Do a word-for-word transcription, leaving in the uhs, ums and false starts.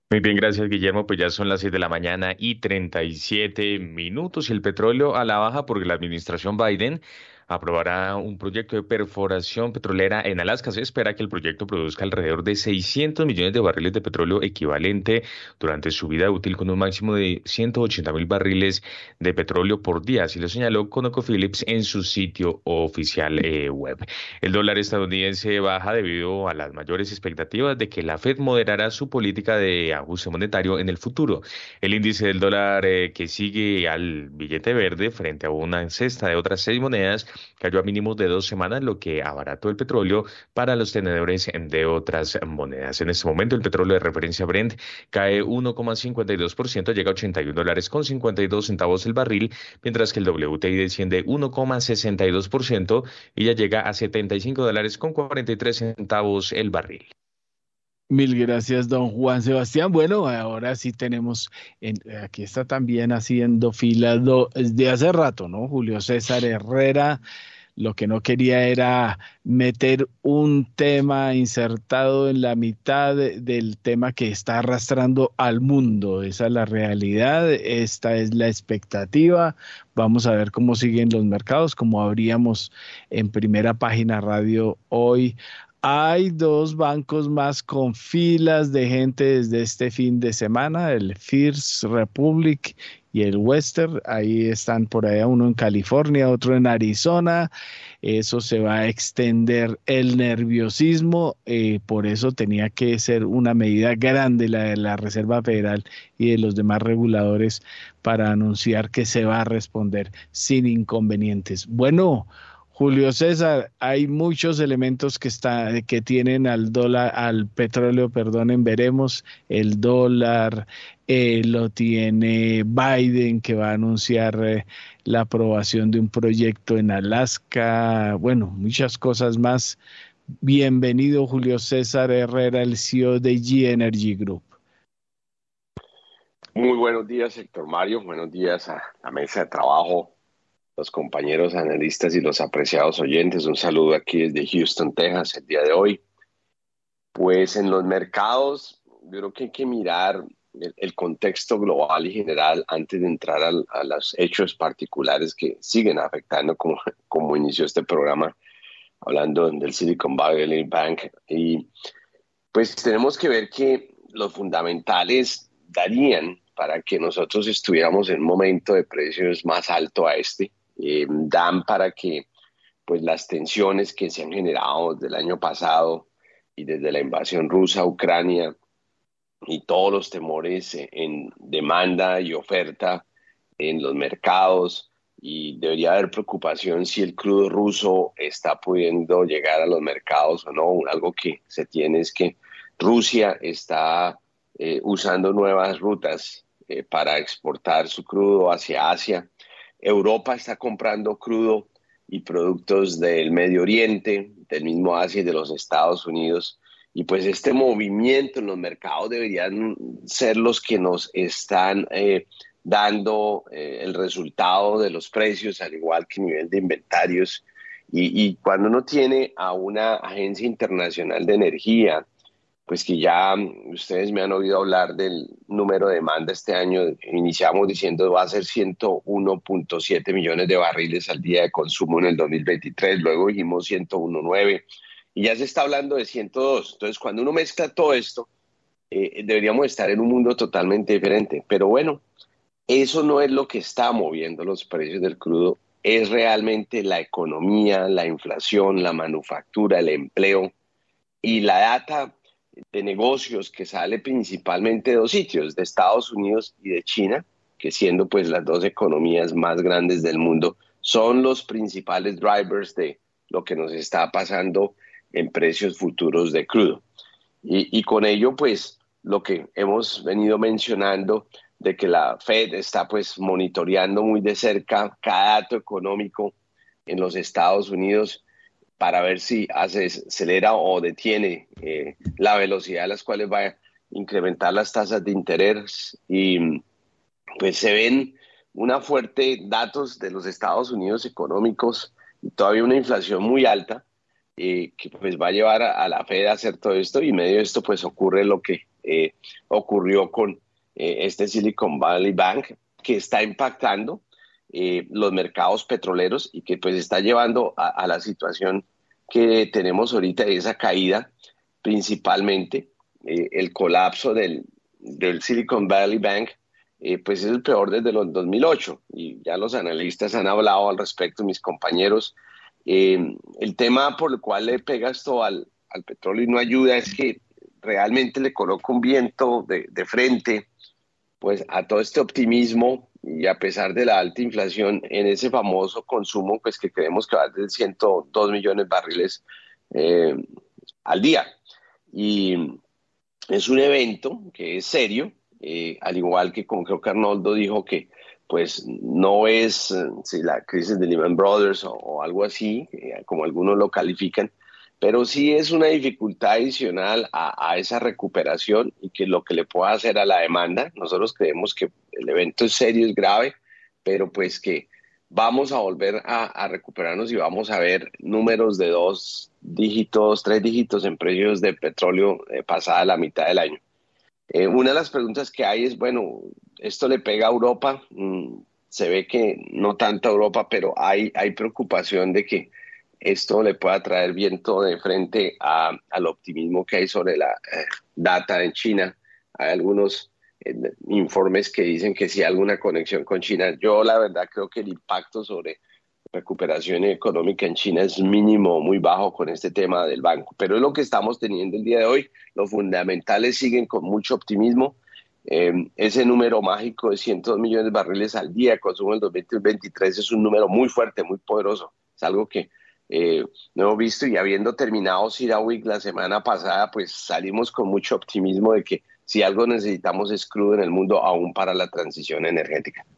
Muy bien, gracias Guillermo. Pues ya son las seis de la mañana y treinta y siete minutos y el petróleo a la baja porque la administración Biden aprobará un proyecto de perforación petrolera en Alaska. Se espera que el proyecto produzca alrededor de seiscientos millones de barriles de petróleo equivalente durante su vida útil con un máximo de ciento ochenta mil barriles de petróleo por día. Así lo señaló ConocoPhillips en su sitio oficial eh, web. El dólar estadounidense baja debido a las mayores expectativas de que la Fed moderará su política de ajuste monetario en el futuro. El índice del dólar eh, que sigue al billete verde frente a una cesta de otras seis monedas cayó a mínimos de dos semanas, lo que abarató el petróleo para los tenedores de otras monedas. En este momento el petróleo de referencia Brent cae uno coma cincuenta y dos por ciento, llega a ochenta y un dólares con cincuenta y dos centavos el barril, mientras que el W T I desciende uno coma sesenta y dos por ciento y ya llega a setenta y cinco dólares con cuarenta y tres centavos el barril. Mil gracias, don Juan Sebastián. Bueno, ahora sí tenemos, en- aquí está también haciendo fila do- desde hace rato, ¿no? Julio César Herrera, lo que no quería era meter un tema insertado en la mitad de- del tema que está arrastrando al mundo. Esa es la realidad, esta es la expectativa. Vamos a ver cómo siguen los mercados, como abríamos en primera página radio hoy. Hay dos bancos más con filas de gente desde este fin de semana, el First Republic y el Western. Ahí están por allá, uno en California, otro en Arizona. Eso se va a extender el nerviosismo, eh, por eso tenía que ser una medida grande la de la Reserva Federal y de los demás reguladores para anunciar que se va a responder sin inconvenientes. Bueno, Julio César, hay muchos elementos que está, que tienen al dólar, al petróleo, perdonen, veremos el dólar, eh, lo tiene Biden que va a anunciar eh, la aprobación de un proyecto en Alaska, bueno, muchas cosas más. Bienvenido Julio César Herrera, el C E O de G Energy Group. Muy buenos días, Héctor Mario. Buenos días a la mesa de trabajo, los compañeros analistas y los apreciados oyentes. Un saludo aquí desde Houston, Texas, el día de hoy. Pues en los mercados, yo creo que hay que mirar el, el contexto global y general antes de entrar al- a los hechos particulares que siguen afectando, como, como inició este programa, hablando del Silicon Valley Bank. Y pues tenemos que ver que los fundamentales darían para que nosotros estuviéramos en un momento de precios más alto a este. Eh, dan para que pues las tensiones que se han generado desde el año pasado y desde la invasión rusa a Ucrania y todos los temores en demanda y oferta en los mercados, y debería haber preocupación si el crudo ruso está pudiendo llegar a los mercados o no. Algo que se tiene es que Rusia está eh, usando nuevas rutas eh, para exportar su crudo hacia Asia. Europa está comprando crudo y productos del Medio Oriente, del mismo Asia y de los Estados Unidos. Y pues este movimiento en los mercados deberían ser los que nos están eh, dando eh, el resultado de los precios, al igual que nivel de inventarios. Y, y cuando uno tiene a una agencia internacional de energía, pues que ya mm, ustedes me han oído hablar del número de demanda este año, iniciamos diciendo va a ser ciento uno punto siete millones de barriles al día de consumo en el dos mil veintitrés, luego dijimos ciento uno punto nueve y ya se está hablando de ciento dos. Entonces, cuando uno mezcla todo esto, eh, deberíamos estar en un mundo totalmente diferente. Pero bueno, eso no es lo que está moviendo los precios del crudo, es realmente la economía, la inflación, la manufactura, el empleo y la data de negocios que sale principalmente de dos sitios, de Estados Unidos y de China, que siendo pues las dos economías más grandes del mundo, son los principales drivers de lo que nos está pasando en precios futuros de crudo. Y, y con ello, pues, lo que hemos venido mencionando de que la Fed está pues monitoreando muy de cerca cada dato económico en los Estados Unidos para ver si hace, acelera o detiene eh, la velocidad a las cuales va a incrementar las tasas de interés. Y pues se ven una fuerte datos de los Estados Unidos económicos y todavía una inflación muy alta, eh, que pues va a llevar a, a la Fed a hacer todo esto, y en medio de esto pues ocurre lo que eh, ocurrió con eh, este Silicon Valley Bank, que está impactando eh, los mercados petroleros y que pues está llevando a, a la situación que tenemos ahorita, de esa caída principalmente. Eh, el colapso del, del Silicon Valley Bank eh, pues es el peor desde los dos mil ocho, y ya los analistas han hablado al respecto, mis compañeros. Eh, el tema por el cual le pega esto al, al petróleo y no ayuda es que realmente le coloca un viento de, de frente pues a todo este optimismo, y a pesar de la alta inflación en ese famoso consumo pues que creemos que va de ciento dos millones de barriles eh, al día. Y es un evento que es serio, eh, al igual que como creo que Arnoldo dijo que pues no es eh, si la crisis de Lehman Brothers o, o algo así, eh, como algunos lo califican, pero sí es una dificultad adicional a, a esa recuperación, y que lo que le pueda hacer a la demanda. Nosotros creemos que el evento es serio, es grave, pero pues que vamos a volver a, a recuperarnos y vamos a ver números de dos dígitos, tres dígitos en precios de petróleo eh, pasada la mitad del año. Eh, una de las preguntas que hay es, bueno, ¿esto le pega a Europa? Mm, se ve que no tanto a Europa, pero hay, hay preocupación de que esto le pueda traer viento de frente a, al optimismo que hay sobre la eh, data en China. Hay algunos eh, informes que dicen que sí hay alguna conexión con China. Yo la verdad creo que el impacto sobre recuperación económica en China es mínimo, muy bajo con este tema del banco, pero es lo que estamos teniendo el día de hoy. Los fundamentales siguen con mucho optimismo. Eh, ese número mágico de ciento dos millones de barriles al día de consumo en dos mil veintitrés es un número muy fuerte, muy poderoso. Es algo que eh, no hemos visto, y habiendo terminado CERAWeek Week la semana pasada, pues salimos con mucho optimismo de que si algo necesitamos es crudo en el mundo, aún para la transición energética.